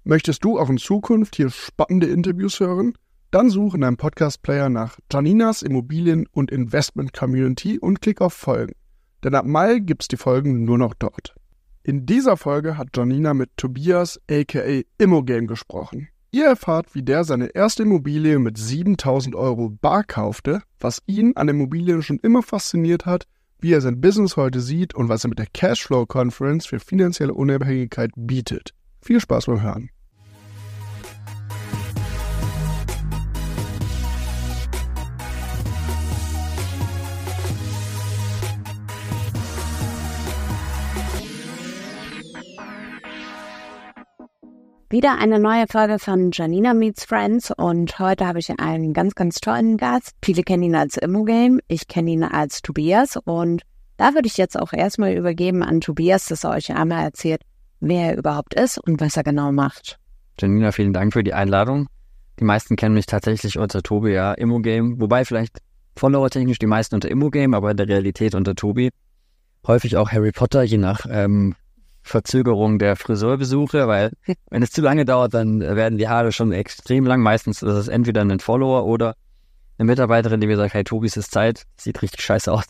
Möchtest du auch in Zukunft hier spannende Interviews hören? Dann suche in deinem Podcast-Player nach Janinas Immobilien- und Investment-Community und klick auf Folgen. Denn ab Mai gibt's die Folgen nur noch dort. In dieser Folge hat Janina mit Tobias aka Immogame gesprochen. Ihr erfahrt, wie der seine erste Immobilie mit 7.000 Euro bar kaufte, was ihn an Immobilien schon immer fasziniert hat, wie er sein Business heute sieht und was er mit der Cashflow Conference für finanzielle Unabhängigkeit bietet. Viel Spaß beim Hören. Wieder eine neue Folge von Janina Meets Friends und heute habe ich einen ganz, ganz tollen Gast. Viele kennen ihn als Immogame, ich kenne ihn als Tobias und da würde ich jetzt auch erstmal übergeben an Tobias, dass er euch einmal erzählt, wer er überhaupt ist und was er genau macht. Janina, vielen Dank für die Einladung. Die meisten kennen mich tatsächlich unter Tobi, ja, Immogame, wobei vielleicht follower-technisch die meisten unter Immogame, aber in der Realität unter Tobi. Häufig auch Harry Potter, je nach Verzögerung der Friseurbesuche, weil wenn es zu lange dauert, dann werden die Haare schon extrem lang. Meistens ist es entweder ein Follower oder eine Mitarbeiterin, die mir sagt, hey Tobi, es ist Zeit, sieht richtig scheiße aus.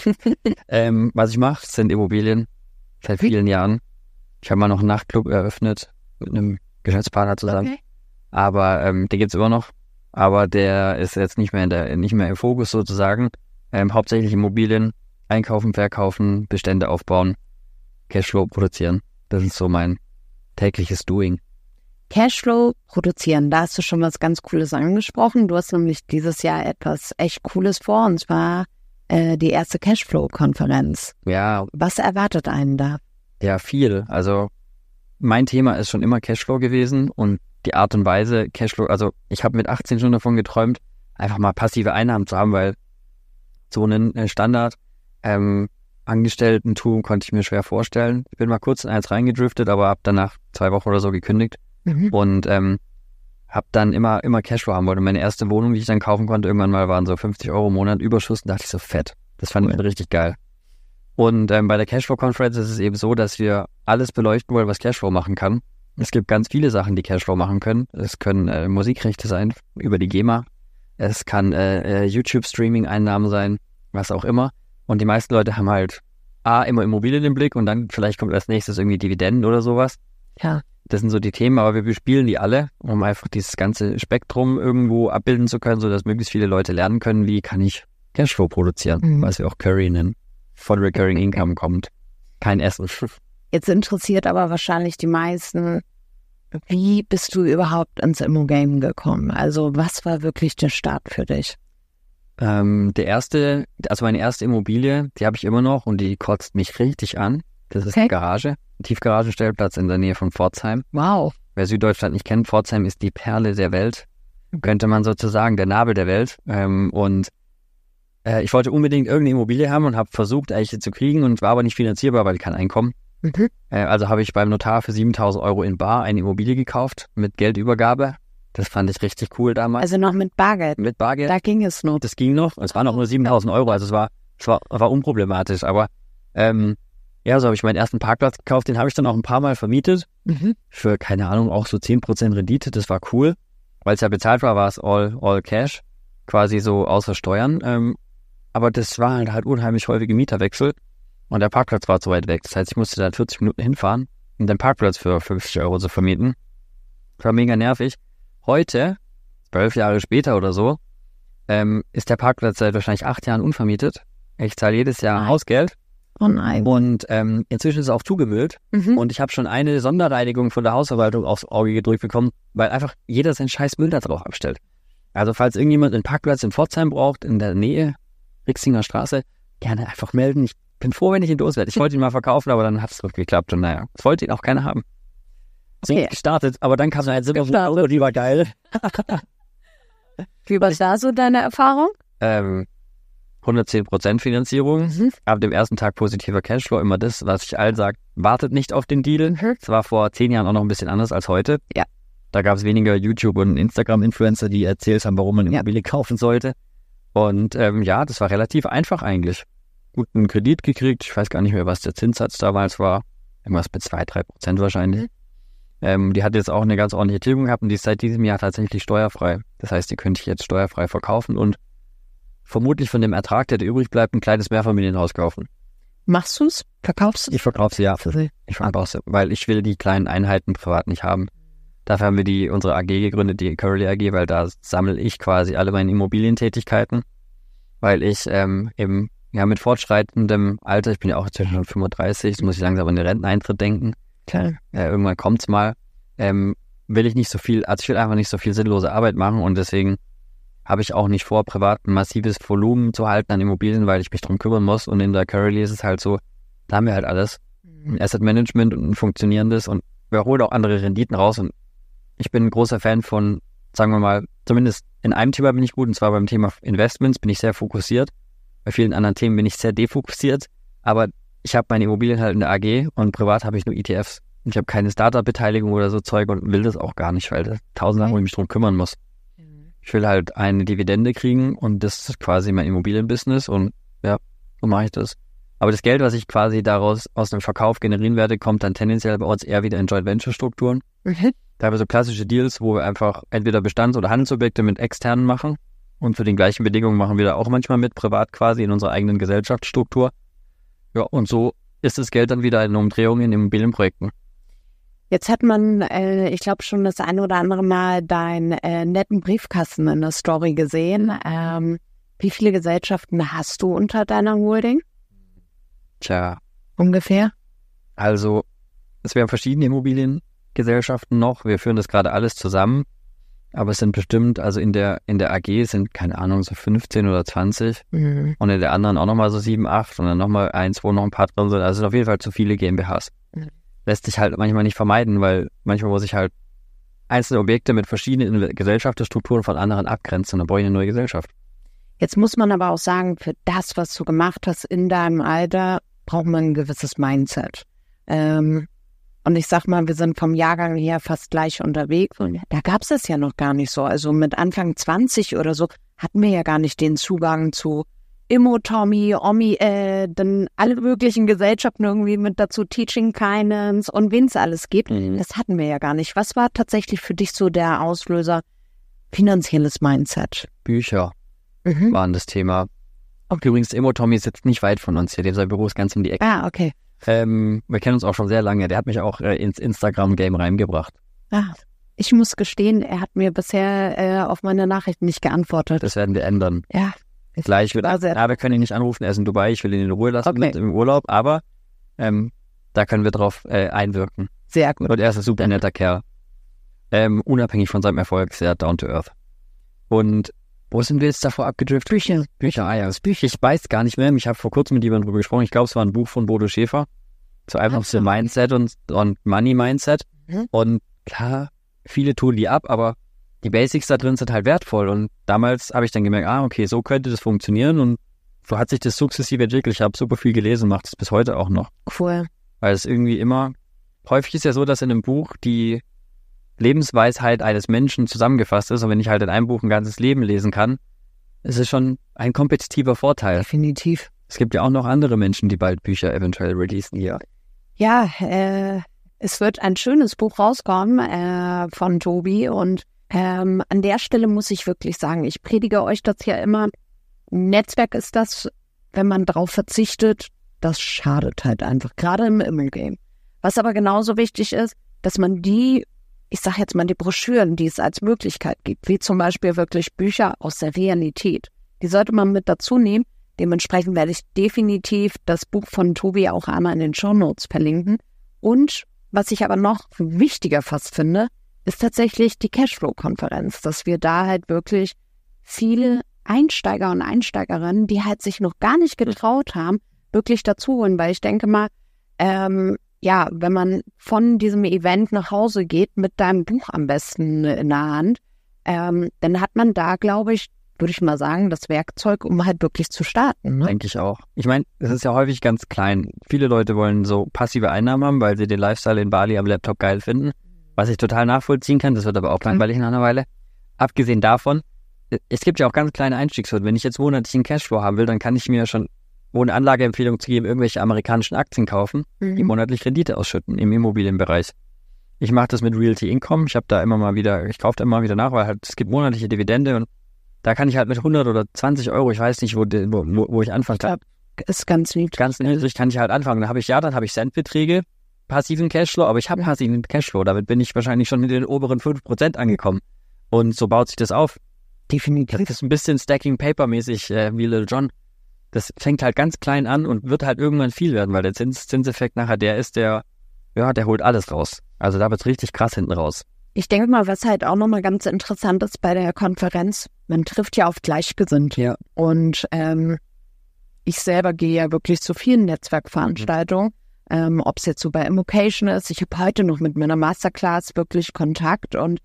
Was ich mache, sind Immobilien seit vielen Jahren. Ich habe mal noch einen Nachtclub eröffnet mit einem Geschäftspartner zusammen. Okay. Aber den gibt's immer noch. Aber der ist jetzt nicht mehr im Fokus sozusagen. Hauptsächlich Immobilien, einkaufen, verkaufen, Bestände aufbauen, Cashflow produzieren. Das ist so mein tägliches Doing. Cashflow produzieren, da hast du schon was ganz Cooles angesprochen. Du hast nämlich dieses Jahr etwas echt Cooles vor, und zwar die erste Cashflow-Konferenz. Ja. Was erwartet einen da? Ja, viel. Also mein Thema ist schon immer Cashflow gewesen und die Art und Weise Cashflow, also ich habe mit 18 schon davon geträumt, einfach mal passive Einnahmen zu haben, weil so einen Standard Angestellten-Tool konnte ich mir schwer vorstellen. Ich bin mal kurz in eins reingedriftet, aber habe danach 2 Wochen oder so gekündigt und habe dann immer Cashflow haben wollte. Meine erste Wohnung, die ich dann kaufen konnte, irgendwann mal waren so 50 Euro im Monat Überschuss und dachte ich so, fett. Das fand ich richtig geil. Und bei der Cashflow-Conference ist es eben so, dass wir alles beleuchten wollen, was Cashflow machen kann. Es gibt ganz viele Sachen, die Cashflow machen können. Es können Musikrechte sein über die GEMA. Es kann YouTube-Streaming-Einnahmen sein, was auch immer. Und die meisten Leute haben halt immer Immobilien im Blick und dann vielleicht kommt als nächstes irgendwie Dividenden oder sowas. Ja. Das sind so die Themen, aber wir bespielen die alle, um einfach dieses ganze Spektrum irgendwo abbilden zu können, sodass möglichst viele Leute lernen können, wie kann ich Cashflow produzieren, was wir auch Curry nennen. Von Recurring Income kommt. Kein Essen. Jetzt interessiert aber wahrscheinlich die meisten, wie bist du überhaupt ins Immogame gekommen? Also was war wirklich der Start für dich? Meine erste Immobilie, die habe ich immer noch und die kotzt mich richtig an. Das ist eine Garage, ein Tiefgaragenstellplatz in der Nähe von Pforzheim. Wow. Wer Süddeutschland nicht kennt, Pforzheim ist die Perle der Welt, könnte man sozusagen, der Nabel der Welt. Ich wollte unbedingt irgendeine Immobilie haben und habe versucht, eigentlich zu kriegen und war aber nicht finanzierbar, weil kein Einkommen. Also habe ich beim Notar für 7.000 Euro in bar eine Immobilie gekauft mit Geldübergabe. Das fand ich richtig cool damals. Also noch mit Bargeld? Mit Bargeld. Da ging es noch. Das ging noch. Es waren auch nur 7.000 Euro, also es war unproblematisch. Aber so habe ich meinen ersten Parkplatz gekauft. Den habe ich dann auch ein paar Mal vermietet. Für, keine Ahnung, auch so 10% Rendite. Das war cool. Weil es ja bezahlt war, war es all Cash. Quasi so außer Steuern. Aber das war halt unheimlich häufige Mieterwechsel. Und der Parkplatz war zu weit weg. Das heißt, ich musste da 40 Minuten hinfahren, um den Parkplatz für 50 Euro zu vermieten. Das war mega nervig. Heute, 12 Jahre später oder so, ist der Parkplatz seit wahrscheinlich 8 Jahren unvermietet. Ich zahle jedes Jahr Hausgeld. Oh nein. Und inzwischen ist es auch zugemüllt. Und ich habe schon eine Sonderreinigung von der Hausverwaltung aufs Auge gedrückt bekommen, weil einfach jeder seinen scheiß Müll da drauf abstellt. Also falls irgendjemand einen Parkplatz in Pforzheim braucht, in der Nähe, Rixinger Straße, gerne einfach melden. Ich bin froh, wenn ich ihn loswerde. Ich wollte ihn mal verkaufen, aber dann hat es geklappt. Und naja, es wollte ihn auch keiner haben. So gestartet, aber dann kam so ein Silber, die war geil. Wie war da so deine Erfahrung? 110% Finanzierung. Ab dem ersten Tag positiver Cashflow. Immer das, was ich allen sage, wartet nicht auf den Deal. Es war vor 10 Jahren auch noch ein bisschen anders als heute. Ja. Da gab es weniger YouTube- und Instagram-Influencer, die erzählt haben, warum man eine Immobilie kaufen sollte. Und das war relativ einfach eigentlich. Guten Kredit gekriegt. Ich weiß gar nicht mehr, was der Zinssatz damals war. Irgendwas mit 2-3% wahrscheinlich. Die hat jetzt auch eine ganz ordentliche Tilgung gehabt und die ist seit diesem Jahr tatsächlich steuerfrei. Das heißt, die könnte ich jetzt steuerfrei verkaufen und vermutlich von dem Ertrag, der übrig bleibt, ein kleines Mehrfamilienhaus kaufen. Machst du's? Verkaufst du's? Ich verkaufe sie, ja. Ich verkaufe sie, weil ich will die kleinen Einheiten privat nicht haben. Dafür haben wir unsere AG gegründet, die Curly AG, weil da sammle ich quasi alle meine Immobilientätigkeiten, weil ich mit fortschreitendem Alter, ich bin ja auch jetzt schon 35, jetzt muss ich langsam an den Renteneintritt denken. Klar. Irgendwann kommt's mal. Will ich nicht so viel, also ich will einfach nicht so viel sinnlose Arbeit machen und deswegen habe ich auch nicht vor, privat ein massives Volumen zu halten an Immobilien, weil ich mich drum kümmern muss. Und in der Curly ist es halt so, da haben wir halt alles. Ein Asset Management und ein funktionierendes und wir holen auch andere Renditen raus. Und ich bin ein großer Fan von, sagen wir mal, zumindest in einem Thema bin ich gut, und zwar beim Thema Investments bin ich sehr fokussiert. Bei vielen anderen Themen bin ich sehr defokussiert. Aber ich habe meine Immobilien halt in der AG und privat habe ich nur ETFs. Ich habe keine Startup-Beteiligung oder so Zeug und will das auch gar nicht, weil das 1000 Sachen, wo ich mich drum kümmern muss. Ich will halt eine Dividende kriegen und das ist quasi mein Immobilienbusiness und ja, so mache ich das. Aber das Geld, was ich quasi daraus aus dem Verkauf generieren werde, kommt dann tendenziell bei uns eher wieder in Joint-Venture-Strukturen. Da haben wir so klassische Deals, wo wir einfach entweder Bestands- oder Handelsobjekte mit externen machen und zu den gleichen Bedingungen machen wir da auch manchmal mit, privat quasi in unserer eigenen Gesellschaftsstruktur. Ja, und so ist das Geld dann wieder in Umdrehung in Immobilienprojekten. Jetzt hat man, ich glaube schon das eine oder andere Mal deinen netten Briefkasten in der Story gesehen. Wie viele Gesellschaften hast du unter deiner Holding? Tja. Ungefähr? Also, es wären verschiedene Immobiliengesellschaften noch. Wir führen das gerade alles zusammen. Aber es sind bestimmt, also in der AG sind, keine Ahnung, so 15 oder 20. Und in der anderen auch nochmal so 7, 8 und dann nochmal 1, wo noch ein paar drin sind. Also es sind auf jeden Fall zu viele GmbHs. Lässt sich halt manchmal nicht vermeiden, weil manchmal muss ich halt einzelne Objekte mit verschiedenen Gesellschaftsstrukturen von anderen abgrenzen und dann brauche ich eine neue Gesellschaft. Jetzt muss man aber auch sagen, für das, was du gemacht hast in deinem Alter, braucht man ein gewisses Mindset. Und ich sag mal, wir sind vom Jahrgang her fast gleich unterwegs und da gab es das ja noch gar nicht so. Also mit Anfang 20 oder so hatten wir ja gar nicht den Zugang zu Immo-Tommy, Omi, dann alle möglichen Gesellschaften irgendwie mit dazu, Teaching Finance und wen es alles gibt. Das hatten wir ja gar nicht. Was war tatsächlich für dich so der Auslöser? Finanzielles Mindset. Bücher waren das Thema. Okay. Übrigens, Immo-Tommy sitzt nicht weit von uns hier. Sein Büro ist ganz um die Ecke. Ah, okay. Wir kennen uns auch schon sehr lange. Der hat mich auch ins Instagram-Game reingebracht. Ah, ich muss gestehen, er hat mir bisher auf meine Nachrichten nicht geantwortet. Das werden wir ändern. Ja. Gleich wird wir können ihn nicht anrufen, er ist in Dubai, ich will ihn in Ruhe lassen mit im Urlaub, aber da können wir drauf einwirken. Sehr gut. Und er ist ein super netter Kerl. Unabhängig von seinem Erfolg, sehr down to earth. Und wo sind wir jetzt davor abgedriftet? Bücher, ah ja, das Bücher. Ich weiß gar nicht mehr, ich habe vor kurzem mit jemandem drüber gesprochen, ich glaube, es war ein Buch von Bodo Schäfer, zu einfach zu Mindset und Money Mindset. Und klar, viele tun die ab, aber die Basics da drin sind halt wertvoll und damals habe ich dann gemerkt, okay, so könnte das funktionieren und so hat sich das sukzessive entwickelt. Ich habe super viel gelesen, mache das bis heute auch noch. Cool. Weil es irgendwie immer, häufig ist ja so, dass in einem Buch die Lebensweisheit eines Menschen zusammengefasst ist und wenn ich halt in einem Buch ein ganzes Leben lesen kann, ist es schon ein kompetitiver Vorteil. Definitiv. Es gibt ja auch noch andere Menschen, die bald Bücher eventuell releasen hier. Ja, es wird ein schönes Buch rauskommen von Tobi und an der Stelle muss ich wirklich sagen, ich predige euch das ja immer. Netzwerk ist das, wenn man drauf verzichtet, das schadet halt einfach, gerade im Immo-Game. Was aber genauso wichtig ist, dass man die Broschüren, die es als Möglichkeit gibt, wie zum Beispiel wirklich Bücher aus der Realität, die sollte man mit dazu nehmen. Dementsprechend werde ich definitiv das Buch von Tobi auch einmal in den Shownotes verlinken. Und was ich aber noch wichtiger fast finde, ist tatsächlich die Cashflow-Konferenz, dass wir da halt wirklich viele Einsteiger und Einsteigerinnen, die halt sich noch gar nicht getraut haben, wirklich dazu holen, weil ich denke mal, wenn man von diesem Event nach Hause geht, mit deinem Buch am besten in der Hand, dann hat man da, glaube ich, würde ich mal sagen, das Werkzeug, um halt wirklich zu starten. Ne? Denke ich auch. Ich meine, es ist ja häufig ganz klein. Viele Leute wollen so passive Einnahmen haben, weil sie den Lifestyle in Bali am Laptop geil finden. Was ich total nachvollziehen kann, das wird aber auch langweilig nach einer Weile. Abgesehen davon, es gibt ja auch ganz kleine Einstiegshürden. Wenn ich jetzt monatlich einen Cashflow haben will, dann kann ich mir schon, ohne Anlageempfehlung zu geben, irgendwelche amerikanischen Aktien kaufen, die monatlich Rendite ausschütten im Immobilienbereich. Ich mache das mit Realty Income. Ich kaufe da immer mal wieder nach, weil halt es gibt monatliche Dividende und da kann ich halt mit 100 oder 20 Euro, ich weiß nicht, wo ich anfangen kann. Ist ganz niedrig. Ganz niedrig kann ich halt anfangen. Dann habe ich Centbeträge, passiven Cashflow, aber ich habe passiven Cashflow. Damit bin ich wahrscheinlich schon in den oberen 5% angekommen. Und so baut sich das auf. Definitiv. Das ist ein bisschen Stacking Paper-mäßig wie Little John. Das fängt halt ganz klein an und wird halt irgendwann viel werden, weil der Zinseffekt nachher der holt alles raus. Also da wird's richtig krass hinten raus. Ich denke mal, was halt auch nochmal ganz interessant ist bei der Konferenz, man trifft ja auf Gleichgesinnte. Ja. Und ich selber gehe ja wirklich zu vielen Netzwerkveranstaltungen, ob es jetzt so bei Immocation ist. Ich habe heute noch mit meiner Masterclass wirklich Kontakt und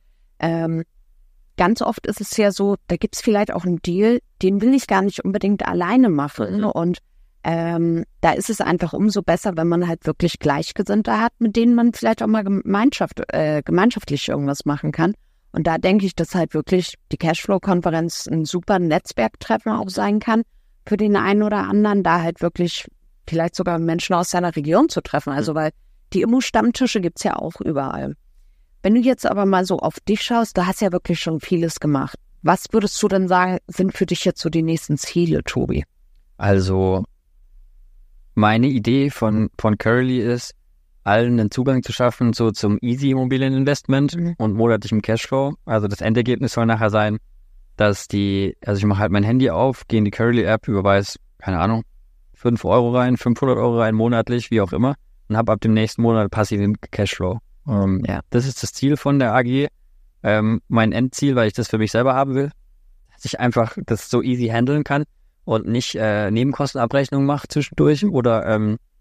ganz oft ist es ja so, da gibt es vielleicht auch einen Deal, den will ich gar nicht unbedingt alleine machen. Und da ist es einfach umso besser, wenn man halt wirklich Gleichgesinnte hat, mit denen man vielleicht auch mal gemeinschaftlich irgendwas machen kann. Und da denke ich, dass halt wirklich die Cashflow-Konferenz ein super Netzwerktreffen auch sein kann für den einen oder anderen, da halt wirklich vielleicht sogar Menschen aus seiner Region zu treffen. Also weil die Immo-Stammtische gibt's ja auch überall. Wenn du jetzt aber mal so auf dich schaust, du hast ja wirklich schon vieles gemacht. Was würdest du denn sagen, sind für dich jetzt so die nächsten Ziele, Tobi? Also meine Idee von Curly ist, allen einen Zugang zu schaffen so zum Easy Immobilieninvestment und monatlichem Cashflow. Also das Endergebnis soll nachher sein, dass ich mache halt mein Handy auf, gehe in die Curly-App, überweise, keine Ahnung, 5 Euro rein, 500 Euro rein, monatlich, wie auch immer, und habe ab dem nächsten Monat passiven Cashflow. Das ist das Ziel von der AG. Mein Endziel, weil ich das für mich selber haben will, dass ich einfach das so easy handeln kann und nicht Nebenkostenabrechnungen mache zwischendurch oder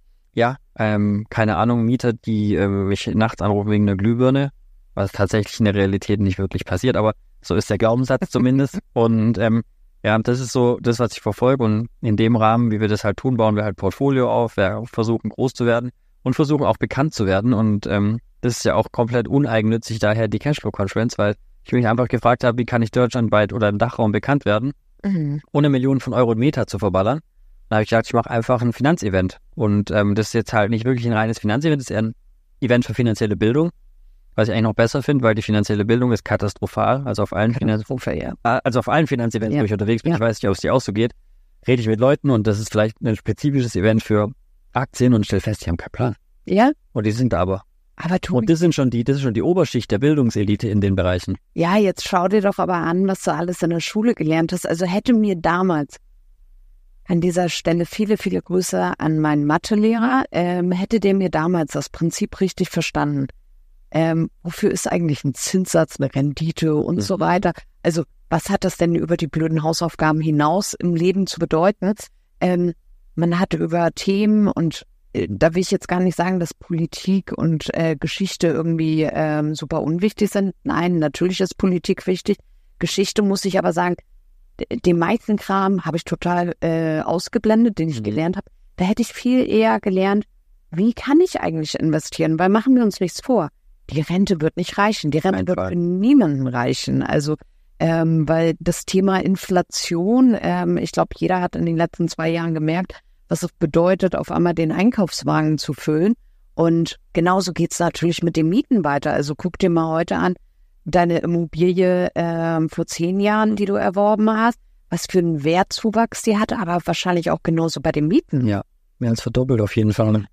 keine Ahnung, Mieter, die mich nachts anrufen wegen einer Glühbirne, was tatsächlich in der Realität nicht wirklich passiert, aber so ist der Glaubenssatz zumindest. Und das ist so das, was ich verfolge. Und in dem Rahmen, wie wir das halt tun, bauen wir halt Portfolio auf, wir versuchen groß zu werden und versuchen auch bekannt zu werden. Und das ist ja auch komplett uneigennützig, daher die Cashflow-Conference, weil ich mich einfach gefragt habe, wie kann ich deutschlandweit oder im Dachraum bekannt werden, ohne Millionen von Euro und Meter zu verballern. Da habe ich gedacht, ich mache einfach ein Finanzevent. Und das ist jetzt halt nicht wirklich ein reines Finanzevent, das ist eher ein Event für finanzielle Bildung, was ich eigentlich noch besser finde, weil die finanzielle Bildung ist katastrophal. Also auf allen Finanzevents, wo ich unterwegs bin, ich weiß nicht, ob es dir auch so geht, rede ich mit Leuten und das ist vielleicht ein spezifisches Event für Aktien und stell fest, die haben keinen Plan. Ja. Und die sind da aber. Aber Tobi, und das ist schon die Oberschicht der Bildungselite in den Bereichen. Ja, jetzt schau dir doch aber an, was du alles in der Schule gelernt hast. Also hätte mir damals an dieser Stelle viele, viele Grüße an meinen Mathelehrer, hätte der mir damals das Prinzip richtig verstanden. Wofür ist eigentlich ein Zinssatz, eine Rendite und so weiter? Also was hat das denn über die blöden Hausaufgaben hinaus im Leben zu bedeuten? Man hatte über Themen und da will ich jetzt gar nicht sagen, dass Politik und Geschichte irgendwie super unwichtig sind. Nein, natürlich ist Politik wichtig. Geschichte muss ich aber sagen, den meisten Kram habe ich total ausgeblendet, den ich gelernt habe. Da hätte ich viel eher gelernt, wie kann ich eigentlich investieren? Weil machen wir uns nichts vor. Die Rente wird nicht reichen. Die Rente wird für niemanden reichen. Also, weil das Thema Inflation, ich glaube, jeder hat in den letzten 2 Jahren gemerkt, was es bedeutet, auf einmal den Einkaufswagen zu füllen. Und genauso geht's natürlich mit den Mieten weiter. Also guck dir mal heute an, deine Immobilie vor 10 Jahren, die du erworben hast, was für einen Wertzuwachs die hatte, aber wahrscheinlich auch genauso bei den Mieten. Ja, mehr als verdoppelt auf jeden Fall.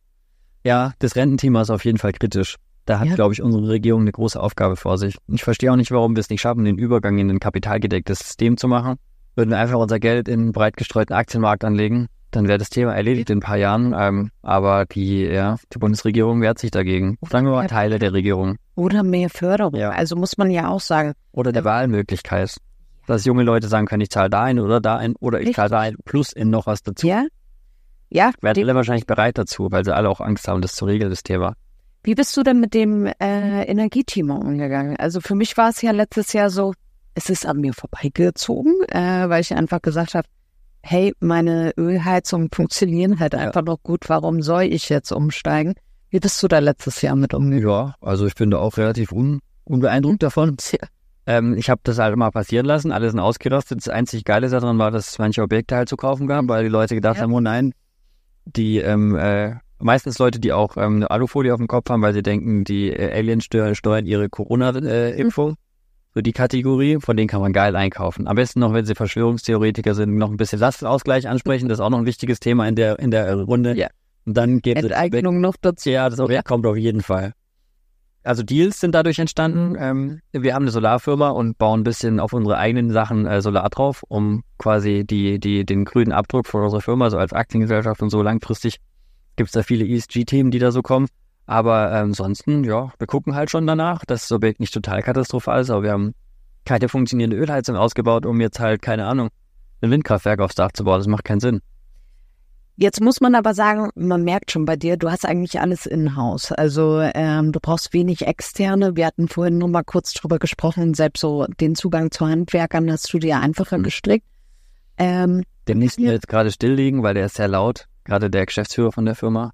Ja, das Rententhema ist auf jeden Fall kritisch. Da hat, glaube ich, unsere Regierung eine große Aufgabe vor sich. Ich verstehe auch nicht, warum wir es nicht schaffen, den Übergang in ein kapitalgedecktes System zu machen. Würden wir einfach unser Geld in einen breit gestreuten Aktienmarkt anlegen, dann wäre das Thema erledigt in ein paar Jahren. Aber die Bundesregierung wehrt sich dagegen. Sagen wir mal Teile der Regierung. Oder mehr Förderung. Ja. Also muss man ja auch sagen. Oder der Wahlmöglichkeit. Dass junge Leute sagen können, ich zahle da ein oder da ein oder ich zahle da ein plus in noch was dazu. Ja. Werden alle wahrscheinlich bereit dazu, weil sie alle auch Angst haben, das zu regeln, das Thema. Wie bist du denn mit dem Energiethema umgegangen? Also für mich war es ja letztes Jahr so, es ist an mir vorbeigezogen, weil ich einfach gesagt habe, hey, meine Ölheizungen funktionieren halt einfach noch gut, warum soll ich jetzt umsteigen? Wie bist du da letztes Jahr mit umgegangen? Ja, also ich bin da auch relativ unbeeindruckt davon. Ich habe das halt mal passieren lassen, alle sind ausgerastet. Das einzig Geile daran war, dass es manche Objekte halt zu kaufen gab, weil die Leute gedacht haben, oh nein, die Meistens Leute, die auch eine Alufolie auf dem Kopf haben, weil sie denken, die Aliens steuern ihre Corona-Impfung. So die Kategorie, von denen kann man geil einkaufen. Am besten noch, wenn sie Verschwörungstheoretiker sind, noch ein bisschen Lastenausgleich ansprechen. Das ist auch noch ein wichtiges Thema in der Runde. Ja. Und dann geben sie Enteignung noch dazu. Ja, das kommt auf jeden Fall. Also Deals sind dadurch entstanden. Wir haben eine Solarfirma und bauen ein bisschen auf unsere eigenen Sachen Solar drauf, um quasi den grünen Abdruck von unserer Firma, so als Aktiengesellschaft und so langfristig, gibt es da viele ESG-Themen, die da so kommen. Aber ansonsten, ja, wir gucken halt schon danach, dass das Objekt nicht total katastrophal ist, aber wir haben keine funktionierende Ölheizung ausgebaut, um jetzt halt, keine Ahnung, ein Windkraftwerk aufs Dach zu bauen. Das macht keinen Sinn. Jetzt muss man aber sagen, man merkt schon bei dir, du hast eigentlich alles in-house. Also du brauchst wenig Externe. Wir hatten vorhin nur mal kurz drüber gesprochen, selbst so den Zugang zu Handwerkern hast du dir einfacher gestrickt. Den müssen wir jetzt gerade stilllegen, weil der ist sehr laut, gerade der Geschäftsführer von der Firma.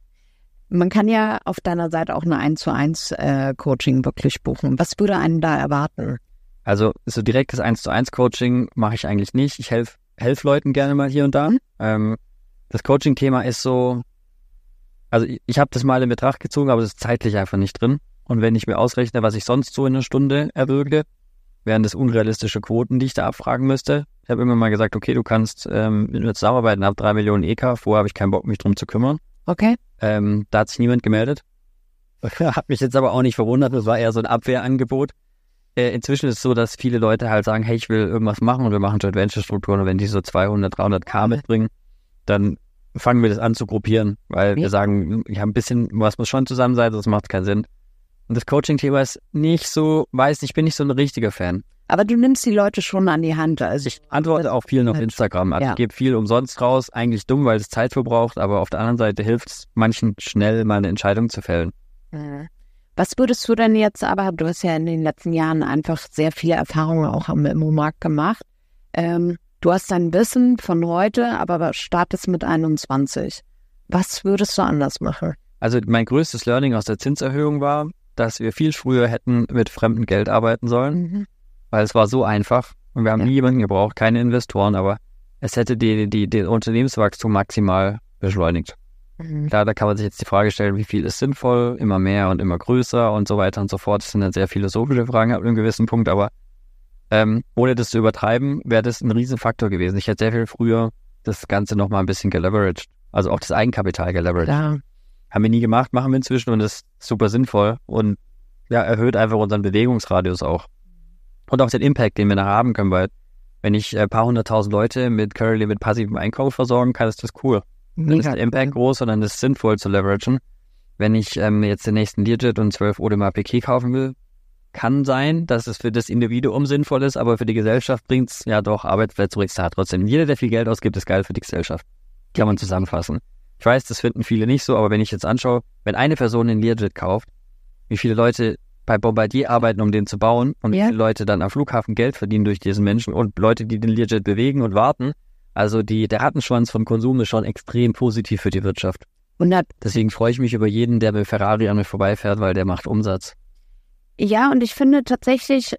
Man kann ja auf deiner Seite auch eine 1:1 Coaching wirklich buchen. Was würde einen da erwarten? Also so direktes 1:1 Coaching mache ich eigentlich nicht. Ich helfe Leuten gerne mal hier und da. Das Coaching-Thema ist so, also ich habe das mal in Betracht gezogen, aber das ist zeitlich einfach nicht drin. Und wenn ich mir ausrechne, was ich sonst so in einer Stunde erwürge, wären das unrealistische Quoten, die ich da abfragen müsste. Ich habe immer mal gesagt, okay, du kannst mit mir zusammenarbeiten, habe 3 Millionen EK, vorher habe ich keinen Bock, mich drum zu kümmern. Okay. Da hat sich niemand gemeldet. Hat mich jetzt aber auch nicht verwundert, das war eher so ein Abwehrangebot. Inzwischen ist es so, dass viele Leute halt sagen, hey, ich will irgendwas machen und wir machen Joint Venture Strukturen und wenn die so 200, 300k mitbringen, dann fangen wir das an zu gruppieren, weil wir sagen, ja, ein bisschen, was muss schon zusammen sein, sonst macht es keinen Sinn. Und das Coaching-Thema ist nicht so, ich bin nicht so ein richtiger Fan. Aber du nimmst die Leute schon an die Hand. Also ich antworte auch vielen auf Instagram. Also ich gebe viel umsonst raus. Eigentlich dumm, weil es Zeit verbraucht, aber auf der anderen Seite hilft es manchen schnell, mal eine Entscheidung zu fällen. Was würdest du denn jetzt, aber du hast ja in den letzten Jahren einfach sehr viele Erfahrungen auch am Immo-Markt gemacht. Du hast dein Wissen von heute, aber startest mit 21. Was würdest du anders machen? Also mein größtes Learning aus der Zinserhöhung war, dass wir viel früher hätten mit fremdem Geld arbeiten sollen, weil es war so einfach und wir haben nie jemanden gebraucht, keine Investoren, aber es hätte den Unternehmenswachstum maximal beschleunigt. Klar, da kann man sich jetzt die Frage stellen, wie viel ist sinnvoll, immer mehr und immer größer und so weiter und so fort. Das sind dann sehr philosophische Fragen ab einem gewissen Punkt, aber ohne das zu übertreiben, wäre das ein Riesenfaktor gewesen. Ich hätte sehr viel früher das Ganze nochmal ein bisschen geleveraged, also auch das Eigenkapital geleveraged. Ja. Haben wir nie gemacht, machen wir inzwischen und das ist super sinnvoll und ja, erhöht einfach unseren Bewegungsradius auch. Und auch den Impact, den wir nachher haben können, weil wenn ich ein paar 100.000 Leute mit passivem Einkommen versorgen kann, ist das cool. Dann ist der Impact groß und dann ist es sinnvoll zu leveragen. Wenn ich jetzt den nächsten Learjet und 12 Audemars Piguet kaufen will, kann sein, dass es für das Individuum sinnvoll ist, aber für die Gesellschaft bringt es ja doch Arbeitsplätze zurück. Trotzdem, jeder, der viel Geld ausgibt, ist geil für die Gesellschaft. Kann man zusammenfassen. Ich weiß, das finden viele nicht so, aber wenn ich jetzt anschaue, wenn eine Person den Learjet kauft, wie viele Leute bei Bombardier arbeiten, um den zu bauen und wie viele Leute dann am Flughafen Geld verdienen durch diesen Menschen und Leute, die den Learjet bewegen und warten. Also der Rattenschwanz von Konsum ist schon extrem positiv für die Wirtschaft. Deswegen freue ich mich über jeden, der mit Ferrari an mir vorbeifährt, weil der macht Umsatz. Ja, und ich finde tatsächlich,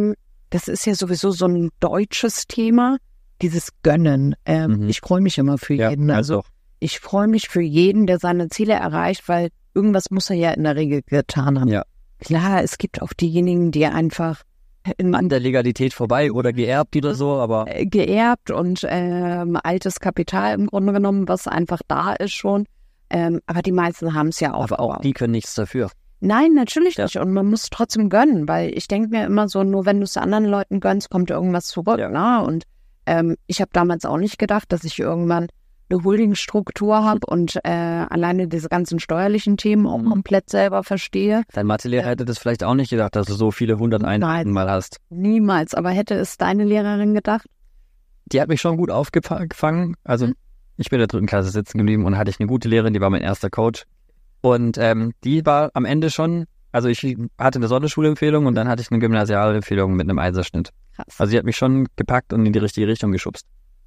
das ist ja sowieso so ein deutsches Thema, dieses Gönnen. Ich freue mich immer für jeden. Also ich freue mich für jeden, der seine Ziele erreicht, weil irgendwas muss er ja in der Regel getan haben. Ja. Klar, es gibt auch diejenigen, die einfach an der Legalität vorbei oder geerbt oder so, aber geerbt und altes Kapital im Grunde genommen, was einfach da ist schon. Aber die meisten haben es ja auch. Aber auch die können nichts dafür. Nein, natürlich nicht. Und man muss trotzdem gönnen, weil ich denke mir immer so, nur wenn du es anderen Leuten gönnst, kommt irgendwas zurück. Ja. Ne? Und ich habe damals auch nicht gedacht, dass ich irgendwann eine Holdingstruktur habe und alleine diese ganzen steuerlichen Themen auch komplett selber verstehe. Dein Mathelehrer hätte das vielleicht auch nicht gedacht, dass du so viele 100 Einheiten mal hast. Niemals. Aber hätte es deine Lehrerin gedacht? Die hat mich schon gut aufgefangen. Also ich bin in der 3. Klasse sitzen geblieben und hatte ich eine gute Lehrerin, die war mein erster Coach. Und die war am Ende schon, also ich hatte eine Sonderschulempfehlung und dann hatte ich eine Gymnasialempfehlung mit einem Einserschnitt. Krass. Also sie hat mich schon gepackt und in die richtige Richtung geschubst.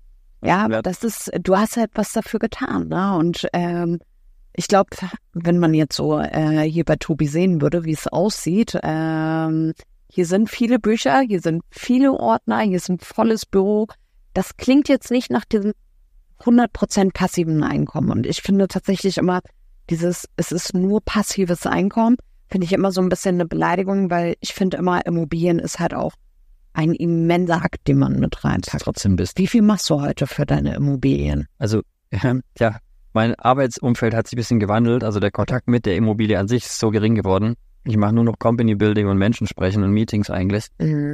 Ja, aber du hast halt was dafür getan, ne? Und ich glaube, wenn man jetzt so hier bei Tobi sehen würde, wie es aussieht, hier sind viele Bücher, hier sind viele Ordner, hier ist ein volles Büro. Das klingt jetzt nicht nach diesem 100% passiven Einkommen. Und ich finde tatsächlich immer, es ist nur passives Einkommen, finde ich immer so ein bisschen eine Beleidigung, weil ich finde immer, Immobilien ist halt auch ein immenser Akt, den man mit reinpackt. Trotzdem bist. Wie viel machst du heute für deine Immobilien? Also, ja, mein Arbeitsumfeld hat sich ein bisschen gewandelt. Also der Kontakt mit der Immobilie an sich ist so gering geworden. Ich mache nur noch Company Building und Menschen sprechen und Meetings eigentlich.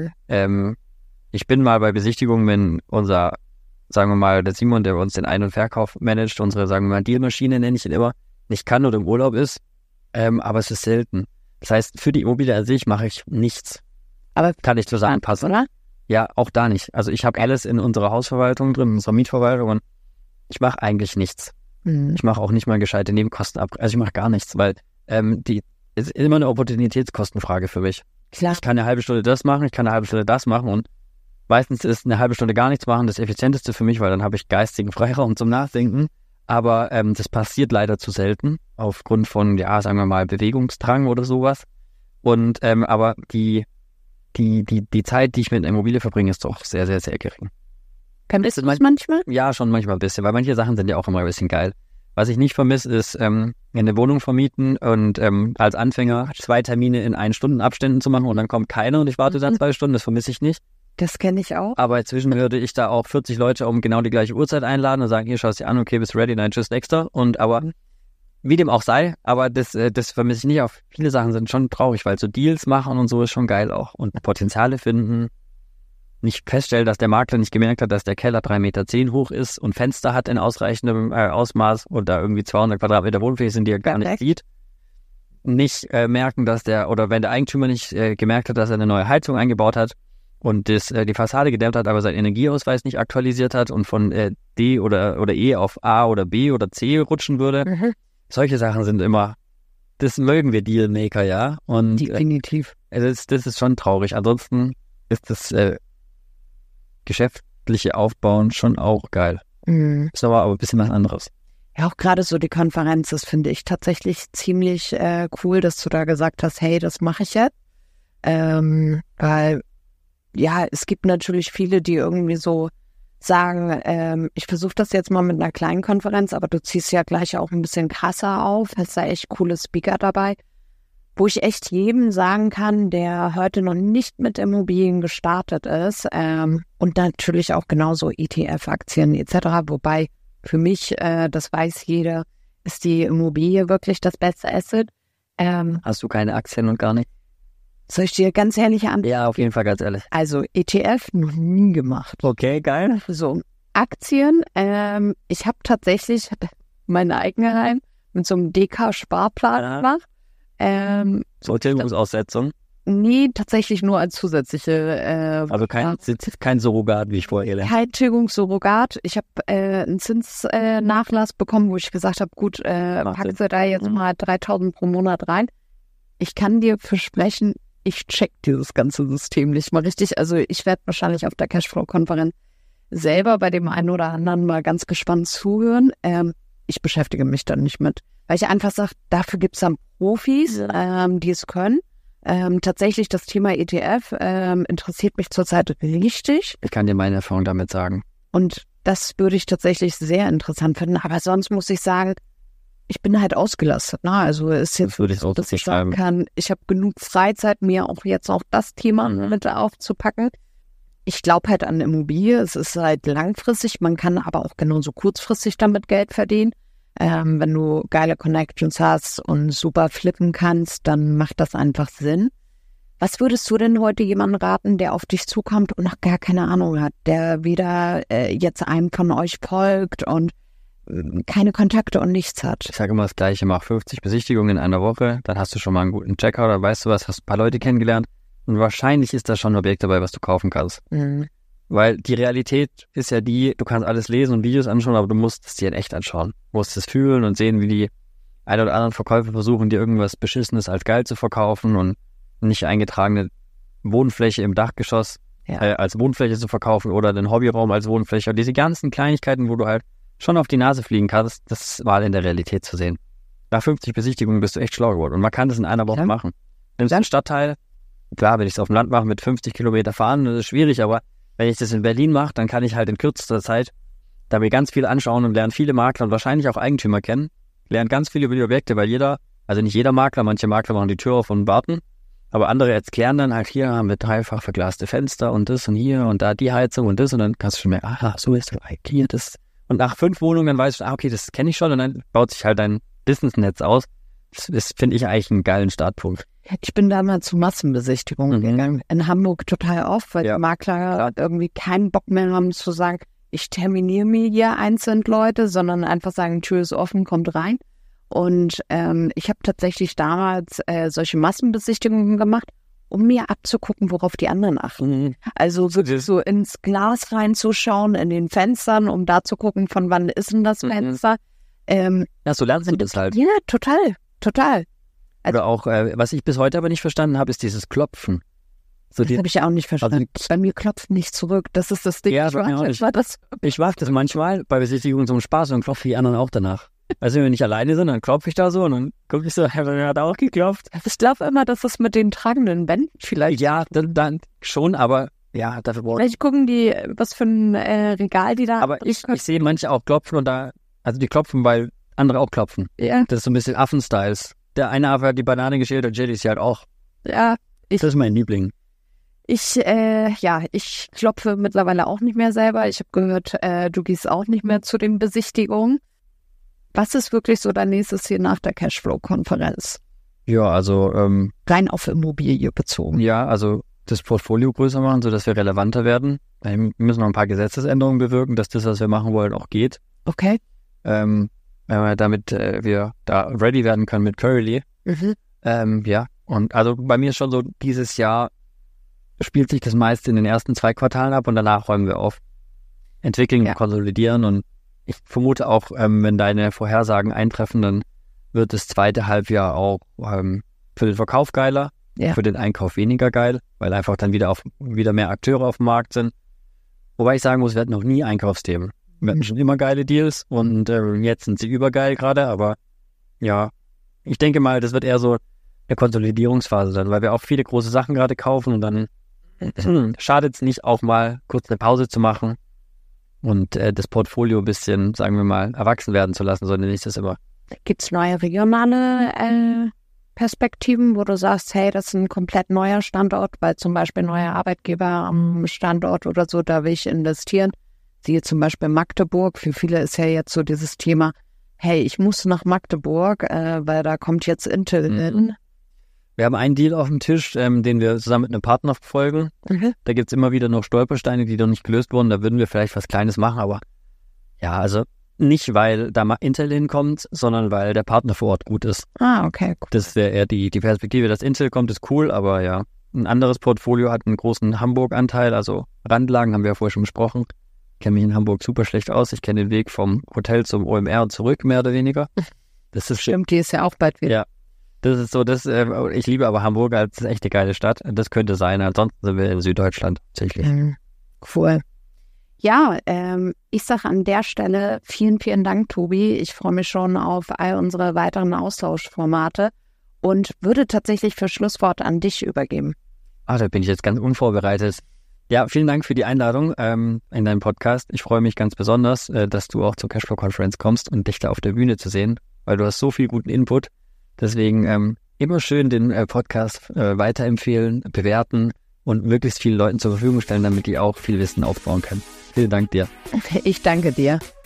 Ich bin mal bei Besichtigungen, wenn unser, sagen wir mal, der Simon, der uns den Ein- und Verkauf managt, unsere, sagen wir mal, Dealmaschine nenne ich ihn immer, nicht kann oder im Urlaub ist. Aber es ist selten. Das heißt, für die Immobilie an sich mache ich nichts. Aber kann ich zusammenpassen. Oder? Ja, auch da nicht. Also ich habe alles in unserer Hausverwaltung drin, in unserer Mietverwaltung und ich mache eigentlich nichts. Ich mache auch nicht mal gescheite Nebenkosten ab. Also ich mache gar nichts, weil die ist immer eine Opportunitätskostenfrage für mich. Klar. Ich kann eine halbe Stunde das machen, ich kann eine halbe Stunde das machen und meistens ist eine halbe Stunde gar nichts machen das Effizienteste für mich, weil dann habe ich geistigen Freiraum zum Nachdenken. Aber das passiert leider zu selten, aufgrund von, ja, sagen wir mal, Bewegungsdrang oder sowas. Und aber die Zeit, die ich mit einer Immobilie verbringe, ist doch sehr, sehr, sehr gering. Vermisst du es manchmal? Ja, schon manchmal ein bisschen, weil manche Sachen sind ja auch immer ein bisschen geil. Was ich nicht vermisse, ist eine Wohnung vermieten und als Anfänger 2 Termine in 1-Stunden-Abständen zu machen und dann kommt keiner und ich warte dann 2 Stunden, das vermisse ich nicht. Das kenne ich auch. Aber inzwischen würde ich da auch 40 Leute um genau die gleiche Uhrzeit einladen und sagen, hier, schau es dir an, okay, bist du ready, nein, tschüss, nächster. Und aber, wie dem auch sei, aber das vermisse ich nicht. Auch viele Sachen sind schon traurig, weil so Deals machen und so ist schon geil auch. Und Potenziale finden, nicht feststellen, dass der Makler nicht gemerkt hat, dass der Keller 3,10 Meter hoch ist und Fenster hat in ausreichendem Ausmaß und da irgendwie 200 Quadratmeter Wohnfläche sind, die er gar nicht sieht. Nicht merken, dass oder wenn der Eigentümer nicht gemerkt hat, dass er eine neue Heizung eingebaut hat und die Fassade gedämmt hat, aber seinen Energieausweis nicht aktualisiert hat und von D oder E auf A oder B oder C rutschen würde. Solche Sachen sind immer, das mögen wir Dealmaker, ja. Und definitiv. Das ist schon traurig. Ansonsten ist das geschäftliche Aufbauen schon auch geil. Ist aber ein bisschen was anderes. Ja, auch gerade so die Konferenz, das finde ich tatsächlich ziemlich cool, dass du da gesagt hast, hey, das mache ich jetzt. Weil, ja, es gibt natürlich viele, die irgendwie so sagen, ich versuche das jetzt mal mit einer kleinen Konferenz, aber du ziehst ja gleich auch ein bisschen krasser auf, hast da echt coole Speaker dabei, wo ich echt jedem sagen kann, der heute noch nicht mit Immobilien gestartet ist und natürlich auch genauso ETF-Aktien etc., wobei für mich, das weiß jeder, ist die Immobilie wirklich das beste Asset. Hast du keine Aktien und gar nicht? Soll ich dir ganz ehrlich antworten? Ja, auf jeden Fall ganz ehrlich. Also ETF noch nie gemacht. Okay, geil. So, Aktien, ich habe tatsächlich meine eigene Heim mit so einem DK-Sparplan gemacht. So Tilgungsaussetzung? Nee, tatsächlich nur als zusätzliche. Also kein Surrogat, wie ich vorher lerne. Kein Tilgungssurrogat. Ich habe einen Zinsnachlass bekommen, wo ich gesagt habe, gut, packst du da jetzt mal 3.000 pro Monat rein. Ich kann dir versprechen, ich check dieses ganze System nicht mal richtig. Also ich werde wahrscheinlich auf der Cashflow-Konferenz selber bei dem einen oder anderen mal ganz gespannt zuhören. Ich beschäftige mich dann nicht mit, weil ich einfach sage, dafür gibt es dann Profis, die es können. Tatsächlich das Thema ETF interessiert mich zurzeit richtig. Ich kann dir meine Erfahrung damit sagen. Und das würde ich tatsächlich sehr interessant finden. Aber sonst muss ich sagen, ich bin halt ausgelastet. Ne? Also ist jetzt, dass ich sagen kann, ich habe genug Freizeit, mir auch jetzt auch das Thema mit aufzupacken. Ich glaube halt an Immobilie. Es ist halt langfristig. Man kann aber auch genauso kurzfristig damit Geld verdienen. Wenn du geile Connections hast und super flippen kannst, dann macht das einfach Sinn. Was würdest du denn heute jemandem raten, der auf dich zukommt und noch gar keine Ahnung hat, der wieder jetzt einem von euch folgt und keine Kontakte und nichts hat? Ich sage immer das Gleiche, mach 50 Besichtigungen in einer Woche, dann hast du schon mal einen guten Checker oder weißt du was, hast ein paar Leute kennengelernt und wahrscheinlich ist da schon ein Objekt dabei, was du kaufen kannst. Weil die Realität ist ja die, du kannst alles lesen und Videos anschauen, aber du musst es dir in echt anschauen. Du musst es fühlen und sehen, wie die ein oder anderen Verkäufer versuchen, dir irgendwas Beschissenes als geil zu verkaufen und nicht eingetragene Wohnfläche im Dachgeschoss als Wohnfläche zu verkaufen oder den Hobbyraum als Wohnfläche. Und diese ganzen Kleinigkeiten, wo du halt schon auf die Nase fliegen kannst, das war in der Realität zu sehen. Nach 50 Besichtigungen bist du echt schlau geworden und man kann das in einer Woche machen. Nimmst einen Stadtteil, klar, wenn ich es auf dem Land mache, mit 50 Kilometer fahren, das ist schwierig, aber wenn ich das in Berlin mache, dann kann ich halt in kürzester Zeit da mir ganz viel anschauen und lerne viele Makler und wahrscheinlich auch Eigentümer kennen. lernt ganz viel über die Objekte, weil nicht jeder Makler, manche Makler machen die Tür auf und warten, aber andere erklären dann halt, hier haben wir dreifach verglaste Fenster und das und hier und da die Heizung und das und dann kannst du schon merken, so ist das, hier das. Und nach 5 Wohnungen dann weißt du, okay, das kenne ich schon und dann baut sich halt dein Businessnetz aus. Das finde ich eigentlich einen geilen Startpunkt. Ich bin da mal zu Massenbesichtigungen gegangen. In Hamburg total oft, weil die Makler irgendwie keinen Bock mehr haben zu sagen, ich terminiere mir hier einzeln Leute, sondern einfach sagen, Tür ist offen, kommt rein. Und ich habe tatsächlich damals solche Massenbesichtigungen gemacht, um mir abzugucken, worauf die anderen achten. Also so ins Glas reinzuschauen, in den Fenstern, um da zu gucken, von wann ist denn das Fenster. So lernst du das halt. Ja, total. Also, oder auch, was ich bis heute aber nicht verstanden habe, ist dieses Klopfen. Das habe ich auch nicht verstanden. Bei mir klopft nicht zurück. Das ist das Ding. Ja, ich mache das manchmal bei Besichtigungen zum Spaß und klopfe die anderen auch danach. Also wenn wir nicht alleine sind, dann klopfe ich da so und dann gucke ich so, er hat auch geklopft. Ich glaube immer, dass das mit den tragenden Wänden vielleicht. Ja, dann schon, aber ja, dafür brauche ich. Vielleicht gucken die, was für ein Regal die da. Aber ich sehe manche auch klopfen und die klopfen, weil andere auch klopfen. Ja. Das ist so ein bisschen Affen-Styles. Der eine hat die Banane geschält und Jelly ist halt auch. Ja. Das ist mein Liebling. Ich klopfe mittlerweile auch nicht mehr selber. Ich habe gehört, du gehst auch nicht mehr zu den Besichtigungen. Was ist wirklich so dein nächstes Ziel nach der Cashflow-Konferenz? Ja, also rein auf Immobilie bezogen. Ja, also das Portfolio größer machen, sodass wir relevanter werden. Wir müssen noch ein paar Gesetzesänderungen bewirken, dass das, was wir machen wollen, auch geht. Okay. Damit wir da ready werden können mit Curly. Und also bei mir ist schon so, dieses Jahr spielt sich das meiste in den ersten 2 Quartalen ab und danach räumen wir auf. Entwickeln und konsolidieren und ich vermute auch, wenn deine Vorhersagen eintreffen, dann wird das zweite Halbjahr auch für den Verkauf geiler, für den Einkauf weniger geil, weil einfach dann wieder mehr Akteure auf dem Markt sind. Wobei ich sagen muss, wir hatten noch nie Einkaufsthemen. Wir hatten schon immer geile Deals und jetzt sind sie übergeil gerade, aber ja, ich denke mal, das wird eher so eine Konsolidierungsphase dann, weil wir auch viele große Sachen gerade kaufen und dann schadet es nicht, auch mal kurz eine Pause zu machen und das Portfolio ein bisschen, sagen wir mal, erwachsen werden zu lassen, so nenne ich das immer. Gibt es neue regionale Perspektiven, wo du sagst, hey, das ist ein komplett neuer Standort, weil zum Beispiel neuer Arbeitgeber am Standort oder so, da will ich investieren. Siehe zum Beispiel Magdeburg. Für viele ist ja jetzt so dieses Thema, hey, ich muss nach Magdeburg, weil da kommt jetzt Intel hin. Wir haben einen Deal auf dem Tisch, den wir zusammen mit einem Partner verfolgen. Da gibt es immer wieder noch Stolpersteine, die noch nicht gelöst wurden. Da würden wir vielleicht was Kleines machen, aber ja, also nicht, weil da mal Intel hinkommt, sondern weil der Partner vor Ort gut ist. Okay. Cool. Das wäre eher die Perspektive, dass Intel kommt, ist cool, aber ja. Ein anderes Portfolio hat einen großen Hamburg-Anteil, also Randlagen haben wir ja vorher schon besprochen. Ich kenne mich in Hamburg super schlecht aus. Ich kenne den Weg vom Hotel zum OMR und zurück, mehr oder weniger. Das ist stimmt, die ist ja auch bald wieder. Ja, das ist so, ich liebe aber Hamburg als echte geile Stadt. Das könnte sein, ansonsten sind wir in Süddeutschland tatsächlich. Cool. Ja, ich sage an der Stelle vielen, vielen Dank, Tobi. Ich freue mich schon auf all unsere weiteren Austauschformate und würde tatsächlich für Schlusswort an dich übergeben. Da bin ich jetzt ganz unvorbereitet. Ja, vielen Dank für die Einladung in deinen Podcast. Ich freue mich ganz besonders, dass du auch zur Cashflow-Konferenz kommst und dich da auf der Bühne zu sehen, weil du hast so viel guten Input. Deswegen immer schön den Podcast weiterempfehlen, bewerten und möglichst vielen Leuten zur Verfügung stellen, damit die auch viel Wissen aufbauen können. Vielen Dank dir. Ich danke dir.